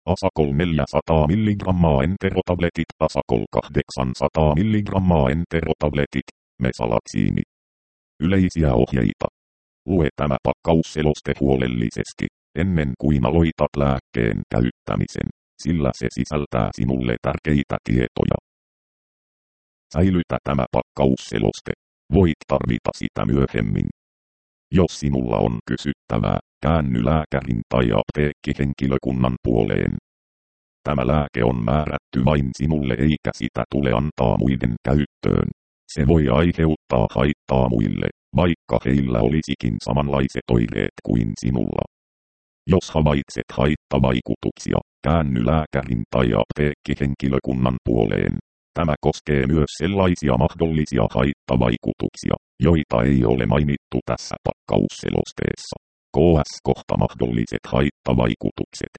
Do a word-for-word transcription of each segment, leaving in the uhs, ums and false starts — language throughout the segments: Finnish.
Asacol neljäsataa milligrammaa enterotabletit, Asacol kahdeksansataa milligrammaa enterotabletit, mesalatsiini. Yleisiä ohjeita. Lue tämä pakkausseloste huolellisesti, ennen kuin aloitat lääkkeen käyttämisen, sillä se sisältää sinulle tärkeitä tietoja. Säilytä tämä pakkausseloste. Voit tarvita sitä myöhemmin. Jos sinulla on kysyttävää, käänny lääkärin tai apteekkihenkilökunnan puoleen. Tämä lääke on määrätty vain sinulle eikä sitä tule antaa muiden käyttöön. Se voi aiheuttaa haittaa muille, vaikka heillä olisikin samanlaiset oireet kuin sinulla. Jos havaitset haittavaikutuksia, käänny lääkärin tai apteekkihenkilökunnan puoleen. Tämä koskee myös sellaisia mahdollisia haittavaikutuksia, joita ei ole mainittu tässä pakkausselosteessa. K S kohta mahdolliset haittavaikutukset.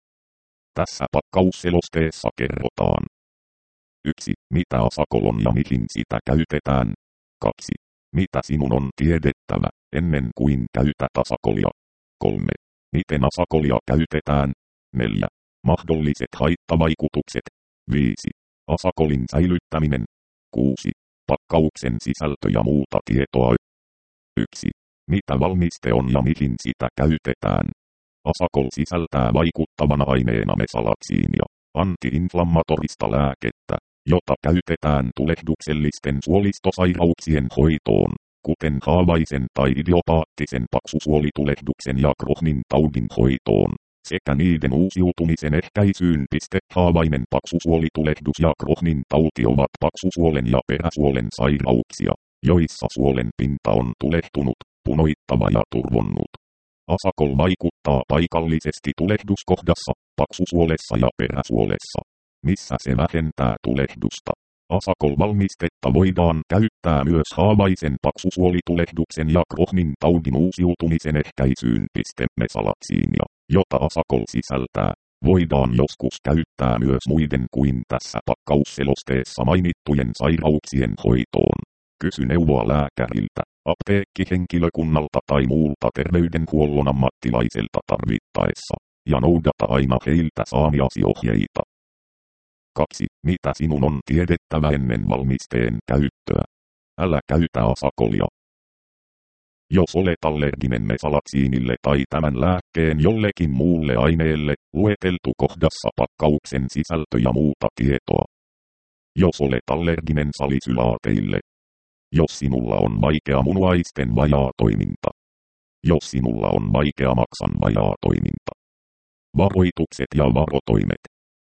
Tässä pakkausselosteessa kerrotaan. yksi. Mitä Asacol on ja mihin sitä käytetään. kaksi. Mitä sinun on tiedettävä, ennen kuin käytät Asacolia. kolme. Miten Asacolia käytetään. neljä. Mahdolliset haittavaikutukset. viisi. Asacolin säilyttäminen. kuusi. Pakkauksen sisältö ja muuta tietoa. yksi. Mitä valmiste on ja mihin sitä käytetään. Asacol sisältää vaikuttavana aineena mesalatsiinia, anti-inflammatorista lääkettä, jota käytetään tulehduksellisten suolistosairauksien hoitoon, kuten haavaisen tai idiopaattisen paksusuolitulehduksen ja Crohnin taudin hoitoon, sekä niiden uusiutumisen ehkäisyyn. Haavainen paksusuolitulehdus ja Crohnin tauti ovat paksusuolen ja peräsuolen sairauksia, joissa suolen pinta on tulehtunut, punoittava ja turvonnut. Asacol vaikuttaa paikallisesti tulehduskohdassa, paksusuolessa ja peräsuolessa, missä se vähentää tulehdusta. Asacol-valmistetta voidaan käyttää myös haavaisen paksusuolitulehduksen ja Crohnin taudin uusiutumisen ehkäisyyn. Mesalatsiinia, jota Asacol sisältää, voidaan joskus käyttää myös muiden kuin tässä pakkausselosteessa mainittujen sairauksien hoitoon. Kysy neuvoa lääkäriltä, apteekkihenkilökunnalta tai muulta terveydenhuollon ammattilaiselta tarvittaessa, ja noudata aina heiltä saamiasi ohjeita. kaksi. Mitä sinun on tiedettävä ennen valmisteen käyttöä? Älä käytä Asacolia. Jos olet allerginen mesalatsiinille tai tämän lääkkeen jollekin muulle aineelle, lueteltu kohdassa pakkauksen sisältö ja muuta tietoa. Jos olet allerginen salisylaateille. Jos sinulla on vaikea munuaisten vajaatoiminta. Jos sinulla on vaikea maksan vajaatoiminta. Varoitukset ja varotoimet.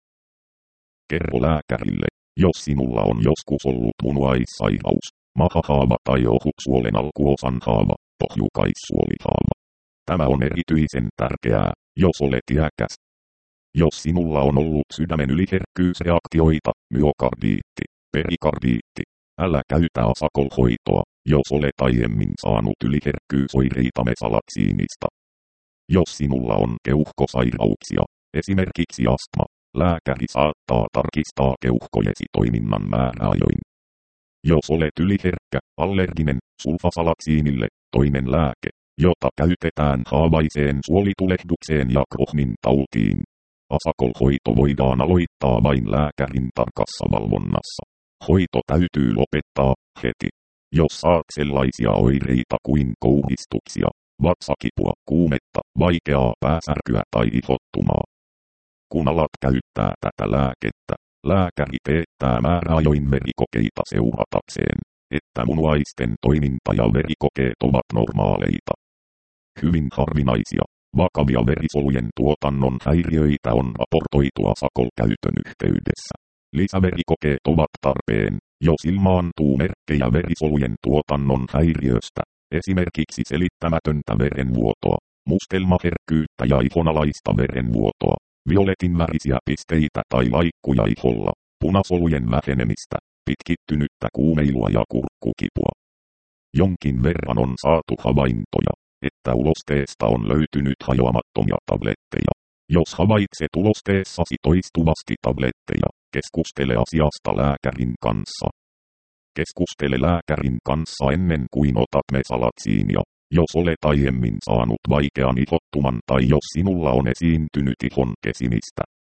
Kerro lääkärille, jos sinulla on joskus ollut munuaissairaus, mahahaava tai ohutsuolen alkuosan haava, pohjukaissuolihaava. Tämä on erityisen tärkeää, jos olet iäkäs. Jos sinulla on ollut sydämen yliherkkyysreaktioita, myokardiitti, perikardiitti, älä käytä Asacol-hoitoa, jos olet aiemmin saanut yliherkkyysoireita mesalatsiinista. Jos sinulla on keuhkosairauksia, esimerkiksi astma, lääkäri saattaa tarkistaa keuhkojesi toiminnan määräajoin. Jos olet yliherkkä, allerginen, sulfasalatsiinille, toinen lääke, jota käytetään haavaiseen suolitulehdukseen ja Crohnin tautiin. Asacol-hoito voidaan aloittaa vain lääkärin tarkassa valvonnassa. Hoito täytyy lopettaa heti, jos saat sellaisia oireita kuin kouhistuksia, vatsakipua, kuumetta, vaikeaa pääsärkyä tai ihottumaa. Kun alat käyttää tätä lääkettä, lääkäri teettää määräajoin verikokeita seuratakseen, että munuaisten toiminta ja verikokeet ovat normaaleita. Hyvin harvinaisia, vakavia verisolujen tuotannon häiriöitä on raportoitu Asacol-käytön yhteydessä. Lisäverikokeet ovat tarpeen, jos ilmaantuu merkkejä verisolujen tuotannon häiriöstä, esimerkiksi selittämätöntä verenvuotoa, mustelmaherkkyyttä ja ihonalaista verenvuotoa, violetin värisiä pisteitä tai laikkuja iholla, punasolujen vähenemistä, pitkittynyttä kuumeilua ja kurkkukipua. Jonkin verran on saatu havaintoja, että ulosteesta on löytynyt hajoamattomia tabletteja. Jos havaitset ulosteessasi toistuvasti tabletteja, keskustele asiasta lääkärin kanssa. Keskustele lääkärin kanssa ennen kuin otat mesalatsiinia, jos olet aiemmin saanut vaikean ihottuman tai jos sinulla on esiintynyt ihon kesimistä,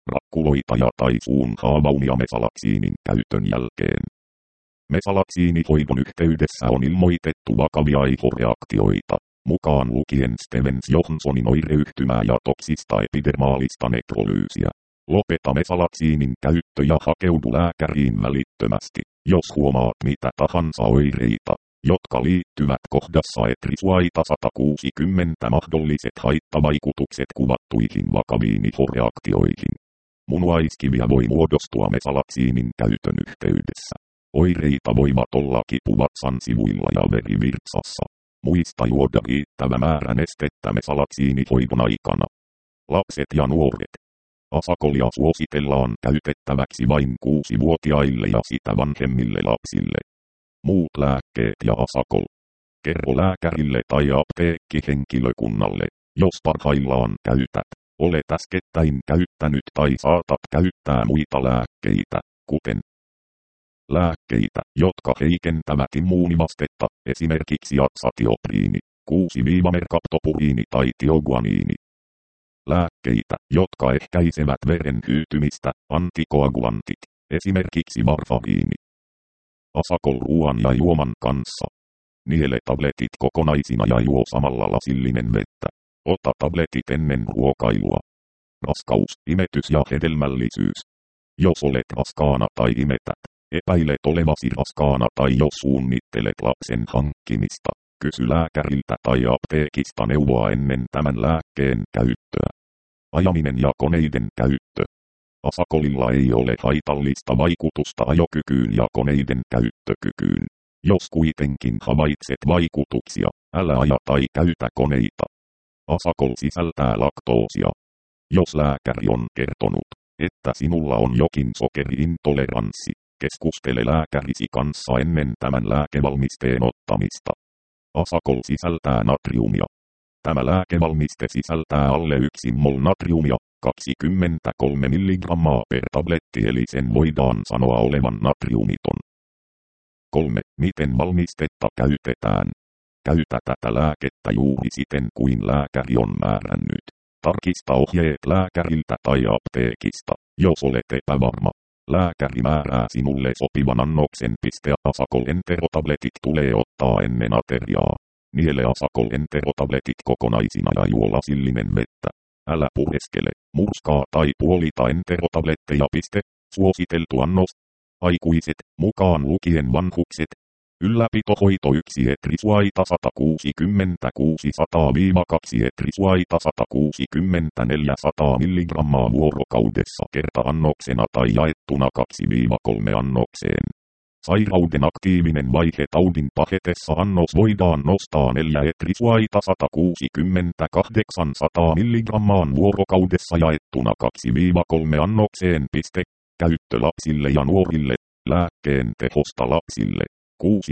rakkuloita ja tai suun haavaunia mesalaksiinin käytön jälkeen. Mesalaksiinihoidon yhteydessä on ilmoitettu vakavia aivoreaktioita, mukaan lukien Stevens-Johnsonin oireyhtymää ja toksista epidermaalista nekrolyysiä. Lopeta mesalaksiinin käyttö ja hakeudu lääkäriin välittömästi, jos huomaat mitä tahansa oireita, jotka liittyvät kohdassa etrisuaita sata kuusikymmentä mahdolliset haittavaikutukset kuvattuihin vakaviin ihoreaktioihin. Munuaiskiviä voi muodostua mesalaksiinin käytön yhteydessä. Oireita voivat olla kipu vatsan sivuilla ja verivirtsassa. Muista juoda riittävä määrä nestettä mesalaksiinihoidon aikana. Lapset ja nuoret. Asakolia suositellaan käytettäväksi vain kuusivuotiaille ja sitä vanhemmille lapsille. Muut lääkkeet ja asakol. Kerro lääkärille tai apteekkihenkilökunnalle, jos parhaillaan käytät, olet äskettäin käyttänyt tai saatat käyttää muita lääkkeitä, kuten lääkkeitä, jotka heikentävät immuunivastetta, esimerkiksi aksatiopriini, kuusi merkaptopuriini tai tioguaniini. Lääkkeitä, jotka ehkäisevät veren hyytymistä, antikoagulantit, esimerkiksi varfariini. Asakol ruoan ja juoman kanssa. Niele tabletit kokonaisina ja juo samalla lasillinen vettä. Ota tabletit ennen ruokailua. Raskaus, imetys ja hedelmällisyys. Jos olet raskaana tai imetät, epäilet olevasi raskaana tai jos suunnittelet lapsen hankkimista, kysy lääkäriltä tai apteekista neuvoa ennen tämän lääkkeen käyttöä. Ajaminen ja koneiden käyttö. Asakolilla ei ole haitallista vaikutusta ajokykyyn ja koneiden käyttökykyyn. Jos kuitenkin havaitset vaikutuksia, älä aja tai käytä koneita. Asakol sisältää laktoosia. Jos lääkäri on kertonut, että sinulla on jokin sokeriintoleranssi, keskustele lääkärisi kanssa ennen tämän lääkevalmisteen ottamista. Asakol sisältää natriumia. Tämä lääkevalmiste sisältää alle yksi mol natriumia, kaksikymmentäkolme milligrammaa per tabletti eli sen voidaan sanoa olevan natriumiton. kolme. Miten valmistetta käytetään? Käytä tätä lääkettä juuri siten kuin lääkäri on määrännyt. Tarkista ohjeet lääkäriltä tai apteekista, jos olet epävarma. Lääkäri määrää sinulle sopivan annoksen. Asakol enterotabletit tulee ottaa ennen ateriaa. Niele asakol enterotabletit kokonaisina ja juo lasillinen vettä. Älä pureskele, murskaa tai puolita enterotabletteja. Suositeltu annos. Aikuiset, mukaan lukien vanhukset. Ylläpitohoito yksi etrisuaita sata kuusikymmentäkuusi sata kaksi etrisuaita sata kuusikymmentäneljä sata milligrammaa vuorokaudessa kerta-annoksena tai jaettuna kaksi kolme annokseen. Sairauden aktiivinen vaihe taudin pahetessa annos voidaan nostaa neljä etrisuaita sata kuusikymmentäkahdeksan sata milligrammaan vuorokaudessa jaettuna kaksi kolme annokseen. Käyttö lapsille ja nuorille. Lääkkeen tehosta lapsille. kuusi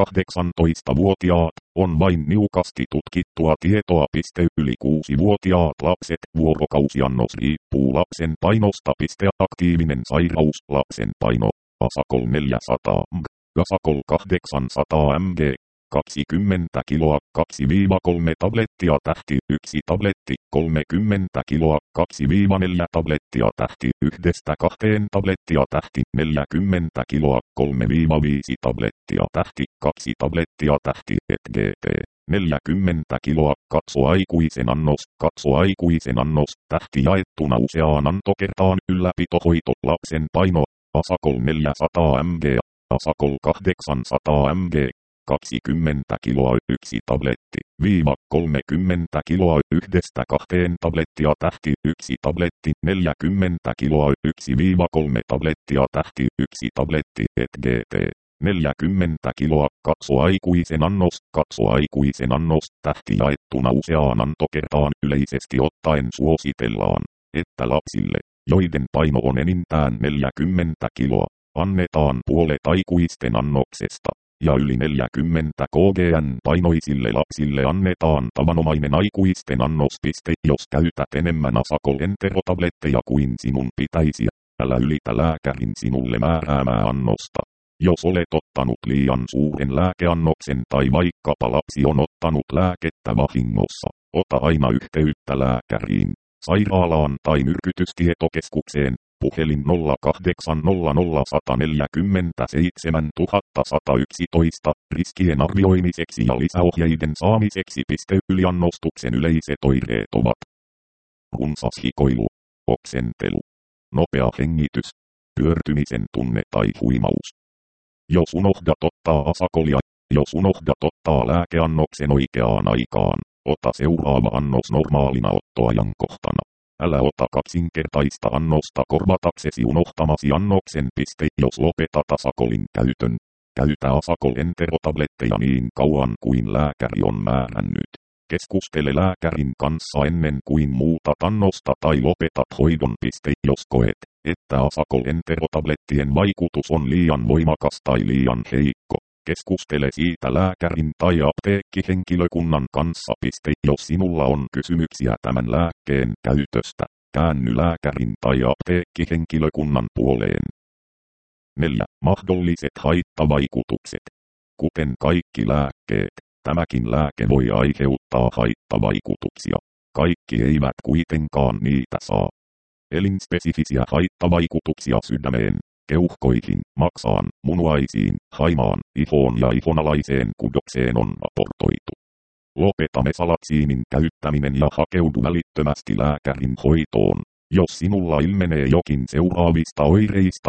kahdeksantoista-vuotiaat on vain niukasti tutkittua tietoa. Yli kuusi-vuotiaat lapset vuorokausiannos riippuu lapsen painosta. Aktiivinen sairaus lapsen paino. Asakol neljäsataa milligrammaa, Asakol kahdeksansataa milligrammaa, kaksikymmentä kiloa, kaksi kolme tablettia tähti, yksi tabletti, kolmekymmentä kiloa, kaksi neljä tablettia tähti, yhdestä kahteen tablettia tähti, neljäkymmentä kiloa, kolme viisi tablettia tähti, kaksi tablettia tähti, et gt. neljäkymmentä kiloa, katso aikuisen annos, katso aikuisen annos, tähti jaettuna useaan antokertaan, ylläpitohoito, lapsen paino, Asakol neljäsataa milligrammaa, Asakol kahdeksansataa milligrammaa, kaksikymmentä kiloa, yksi tabletti, viiva kolmekymmentä kiloa, yhdestä kahteen tablettia tähti, yksi tabletti, neljäkymmentä kiloa, yksi kolme tablettia tähti, yksi tabletti, et gt. neljäkymmentä kiloa, katso aikuisen annos, katso aikuisen annos, tähti jaettuna useaan antokertaan. Yleisesti ottaen suositellaan, että lapsille, joiden paino on enintään neljäkymmentä kiloa, annetaan puolet aikuisten annoksesta, ja yli neljäkymmentä kilogrammaa painoisille lapsille annetaan tavanomainen aikuisten annos. Jos käytät enemmän Asakol enterotabletteja kuin sinun pitäisi, älä ylitä lääkärin sinulle määräämää annosta. Jos olet ottanut liian suuren lääkeannoksen tai vaikkapa lapsi on ottanut lääkettä vahingossa, ota aina yhteyttä lääkäriin. sairaalaan tai myrkytystietokeskukseen, puhelin nolla kahdeksan nolla nolla yksi neljä seitsemän yksi yksi yksi, riskien arvioimiseksi ja lisäohjeiden saamiseksi. Yliannostuksen yleiset oireet ovat runsas hikoilu, oksentelu, nopea hengitys, pyörtymisen tunne tai huimaus. Jos unohdat ottaa asakolia, jos unohdat ottaa lääkeannoksen oikeaan aikaan, ota seuraava annos normaalina ottoajankohtana. Älä ota kaksinkertaista annosta korvataksesi unohtamasi annoksen. Jos lopetat asakolin käytön, käytä asakol enterotabletteja niin kauan kuin lääkäri on määrännyt. Keskustele lääkärin kanssa ennen kuin muutat annosta tai lopetat hoidon. Jos koet, että asakol enterotablettien vaikutus on liian voimakas tai liian heikko, keskustele siitä lääkärin tai apteekkihenkilökunnan kanssa. Jos sinulla on kysymyksiä tämän lääkkeen käytöstä, käänny lääkärin tai apteekkihenkilökunnan puoleen. neljä. Mahdolliset haittavaikutukset. Kuten kaikki lääkkeet, tämäkin lääke voi aiheuttaa haittavaikutuksia. Kaikki eivät kuitenkaan niitä saa. Elinspesifisiä haittavaikutuksia sydämeen, keuhkoihin, maksaan, munuaisiin, haimaan, ihoon ja ihonalaiseen kudokseen on raportoitu. Lopeta mesalatsiinin käyttäminen ja hakeudu välittömästi lääkärin hoitoon, jos sinulla ilmenee jokin seuraavista oireista.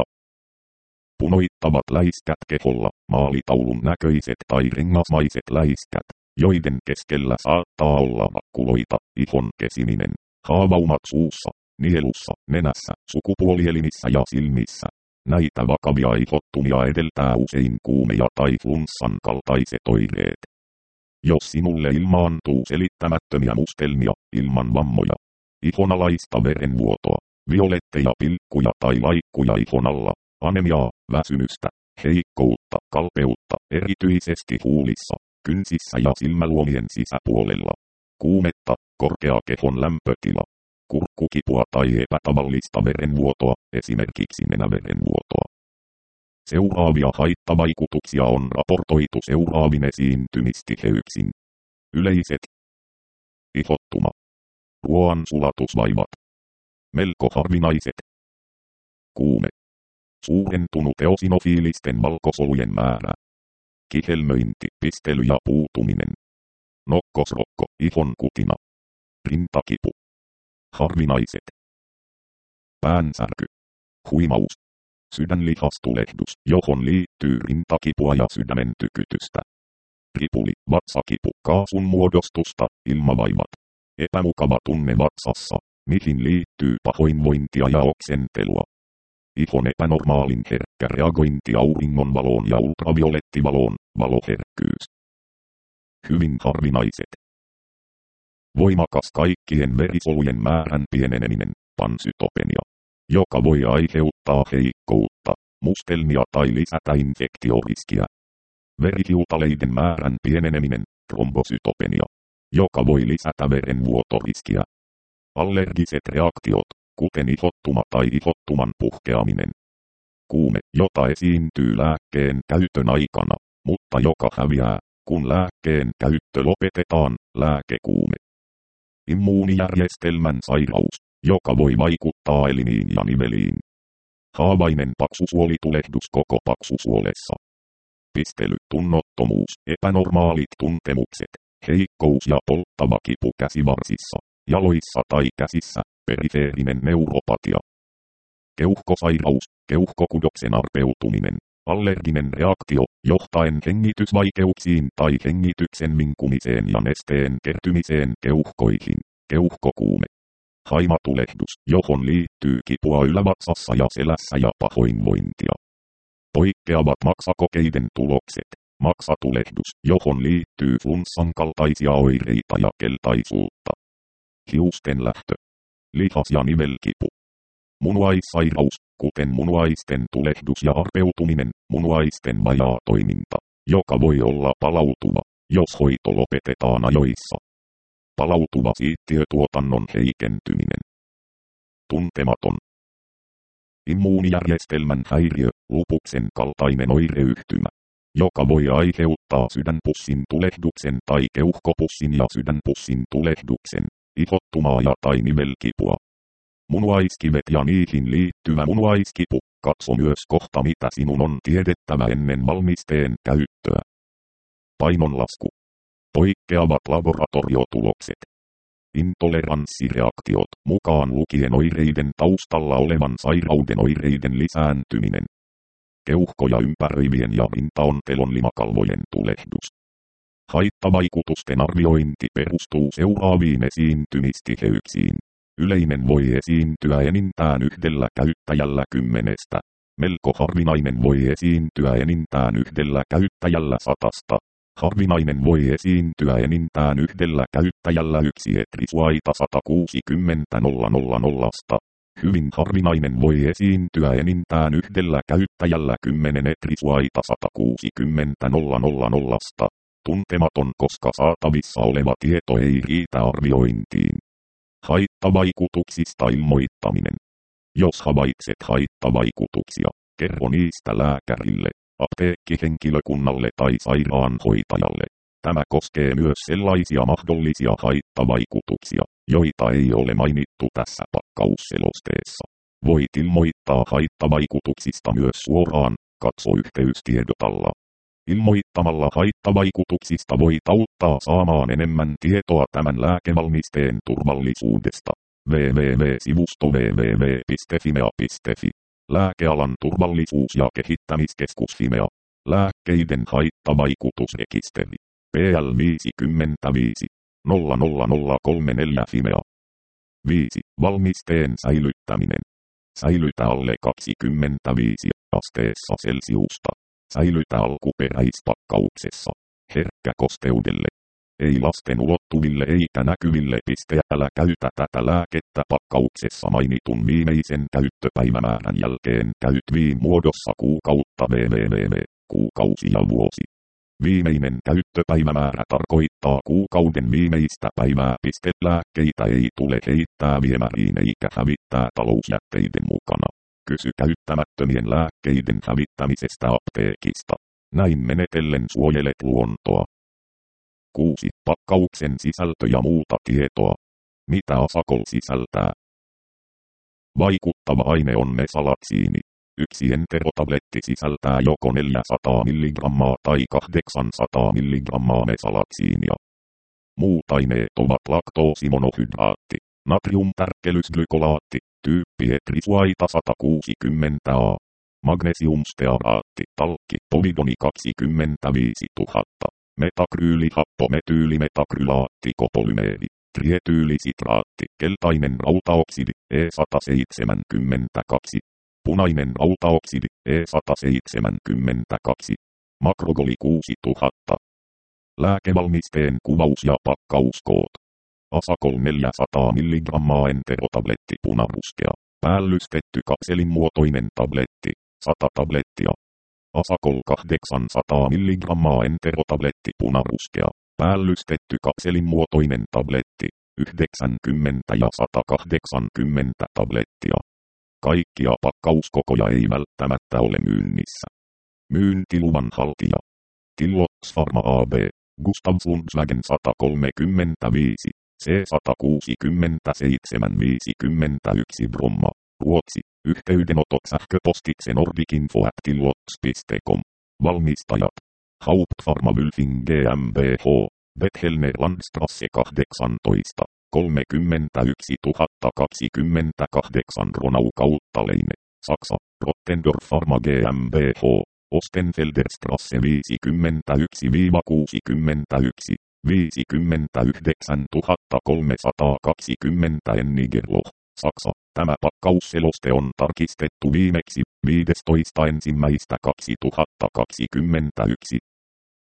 Punoittavat läiskät keholla, maalitaulun näköiset tai rengasmaiset läiskät, joiden keskellä saattaa olla makkuloita, ihon kesiminen, haavaumat suussa, nielussa, nenässä, sukupuolielimissä ja silmissä. Näitä vakavia ihottumia edeltää usein kuumia tai flunssan kaltaiset oireet. Jos sinulle ilmaantuu selittämättömiä mustelmia, ilman vammoja, ihonalaista verenvuotoa, violetteja pilkkuja tai laikkuja ihon alla, anemiaa, väsymystä, heikkoutta, kalpeutta, erityisesti huulissa, kynsissä ja silmäluomien sisäpuolella, kuumetta, korkea kehon lämpötila, kurkkukipua tai epätavallista verenvuotoa, esimerkiksi nenäverenvuotoa. Seuraavia haittavaikutuksia on raportoitu seuraavin esiintymistiheyksin. Yleiset: ihottuma, ruoan sulatusvaivat, melko harvinaiset, kuume, suurentunut eosinofiilisten valkosolujen määrä, kihelmöinti, pistely ja puutuminen, nokkosrokko, ihon kutina, rintakipu, harvinaiset, päänsärky, huimaus, sydänlihastulehdus, johon liittyy rintakipua ja sydämen tykytystä, ripuli, vatsakipu, kaasun muodostusta, ilmavaivat, epämukava tunne vatsassa, mihin liittyy pahoinvointia ja oksentelua, ihon epänormaalin herkkä reagointi auringonvaloon ja ultraviolettivaloon, valoherkkyys. Hyvin harvinaiset: voimakas kaikkien verisolujen määrän pieneneminen, pansytopenia, joka voi aiheuttaa heikkoutta, mustelmia tai lisätä infektioriskiä. Verihiutaleiden määrän pieneneminen, trombosytopenia, joka voi lisätä verenvuotoriskiä. Allergiset reaktiot, kuten ihottuma tai ihottuman puhkeaminen. Kuume, jota esiintyy lääkkeen käytön aikana, mutta joka häviää, kun lääkkeen käyttö lopetetaan, lääkekuume. Immuunijärjestelmän sairaus, joka voi vaikuttaa elimiin ja niveliin. Haavainen paksusuolitulehdus koko paksusuolessa. Pistely, tunnottomuus, epänormaalit tuntemukset, heikkous ja polttava kipu käsivarsissa, jaloissa tai käsissä, perifeerinen neuropatia. Keuhkosairaus, keuhkokudoksen arpeutuminen, allerginen reaktio, johtaen hengitysvaikeuksiin tai hengityksen vinkumiseen ja nesteen kertymiseen keuhkoihin, keuhkokuume. Haimatulehdus, johon liittyy kipua ylävatsassa ja selässä ja pahoinvointia. Poikkeavat maksakokeiden tulokset, maksatulehdus, johon liittyy flunssan kaltaisia oireita ja keltaisuutta. Hiusten lähtö, lihas- ja nivelkipu. Munuaissairaus, kuten munuaisten tulehdus ja arpeutuminen, munuaisten vajaa toiminta, joka voi olla palautuva, jos hoito lopetetaan ajoissa. Palautuva siittiötuotannon heikentyminen. Tuntematon. Immuunijärjestelmän häiriö, lupuksen kaltainen oireyhtymä, joka voi aiheuttaa sydänpussin tulehduksen tai keuhkopussin ja sydänpussin tulehduksen, ihottumaa ja tai nivelkipua. Munuaiskivet ja niihin liittyvä munuaiskipu. Katso myös kohta mitä sinun on tiedettävä ennen valmisteen käyttöä. Painonlasku. Poikkeavat laboratoriotulokset. Intoleranssireaktiot, mukaan lukien oireiden taustalla olevan sairauden oireiden lisääntyminen. Keuhkoja ympäröivien ja rintaontelon limakalvojen tulehdus. Haittavaikutusten arviointi perustuu seuraaviin esiintymistiheyksiin. Yleinen voi esiintyä enintään yhdellä käyttäjällä kymmenestä. Melko harvinainen voi esiintyä enintään yhdellä käyttäjällä satasta. Harvinainen voi esiintyä enintään yhdellä käyttäjällä yksi etrisuaita sata kuusikymmentä nolla nolla nolla. Hyvin harvinainen voi esiintyä enintään yhdellä käyttäjällä kymmenen etrisuaita sata kuusikymmentä nolla nolla nolla. Tuntematon, koska saatavissa oleva tieto ei riitä arviointiin. Haittavaikutuksista ilmoittaminen. Jos havaitset haittavaikutuksia, kerro niistä lääkärille, apteekkihenkilökunnalle tai sairaanhoitajalle. Tämä koskee myös sellaisia mahdollisia haittavaikutuksia, joita ei ole mainittu tässä pakkausselosteessa. Voit ilmoittaa haittavaikutuksista myös suoraan, katso yhteystiedotalla. Ilmoittamalla haittavaikutuksista voit auttaa saamaan enemmän tietoa tämän lääkevalmisteen turvallisuudesta. www-sivusto www piste fimea piste fi. Lääkealan turvallisuus- ja kehittämiskeskus Fimea. Lääkkeiden haittavaikutusrekisteri. P L viisikymmentäviisi nolla nolla nolla kolmekymmentäneljä Fimea. viisi. Valmisteen säilyttäminen. Säilytä alle kaksikymmentäviisi asteessa Celsiusta. Säilytä alkuperäispakkauksessa. Herkkä kosteudelle. Ei lasten ulottuville eikä näkyville piste. Älä käytä tätä lääkettä pakkauksessa mainitun viimeisen käyttöpäivämäärän jälkeen. Käyt viin muodossa kuukautta www. Kuukausi ja vuosi. Viimeinen käyttöpäivämäärä tarkoittaa kuukauden viimeistä päivää. Piste. Lääkkeitä ei tule heittää viemäriin eikä hävittää talousjätteiden mukana. Kysy käyttämättömien lääkkeiden hävittämisestä apteekista. Näin menetellen suojelet luontoa. kuusi. Pakkauksen sisältö ja muuta tietoa. Mitä Asacol sisältää? Vaikuttava aine on mesalatsiini. Yksi enterotabletti sisältää joko neljäsataa milligrammaa tai kahdeksansataa milligrammaa mesalatsiinia. Muut aineet ovat laktoosimonohydraatti, natriumtärkkelysglykolaatti, tyyppi etrisuaita sata kuusikymmentä A, magnesiumstearaatti, talkki, povidoni kaksikymmentäviisituhatta, metakryyli-happometyylimetakrylaatti, kopolymeeri, trietyylisitaatti, keltainen rautaoksidi, E sata seitsemänkymmentäkaksi, punainen rautaoksidi, E sata seitsemänkymmentäkaksi, makrogoli kuusituhatta. Lääkevalmisteen kuvaus ja pakkauskoot. Asacol neljäsataa milligrammaa enterotabletti punaruskea, päällystetty kapselinmuotoinen tabletti, sata tablettia. Asacol kahdeksansataa milligrammaa enterotabletti punaruskea, päällystetty kapselinmuotoinen tabletti, yhdeksänkymmentä ja sata kahdeksankymmentä tablettia. Kaikkia pakkauskokoja ei välttämättä ole myynnissä. Myyntiluvan haltija. Tillox Pharma A B, Gustav Sundsvägen sata kolmekymmentäviisi, C sata kuusikymmentäseitsemän viisikymmentäyksi Bromma, Ruotsi, yhteydenotot sähköpostitse nordicinfo at tillox piste com. Valmistajat. Hauptpharma Wülfing GmbH, Bethel Landstrasse kahdeksantoista, kolmekymmentäyksituhatta kaksikymmentäkahdeksan Ronau Kauttaleine, Saksa, Rottendorf Pharma GmbH, Ostenfelder Strasse viisikymmentäyksi kuusikymmentäyksi, viisikymmentäyhdeksäntuhattakolmesataakaksikymmentä Ennigerloh, Saksa. Tämä pakkausseloste on tarkistettu viimeksi viidestoista ensimmäistä kaksituhattakaksikymmentäyksi.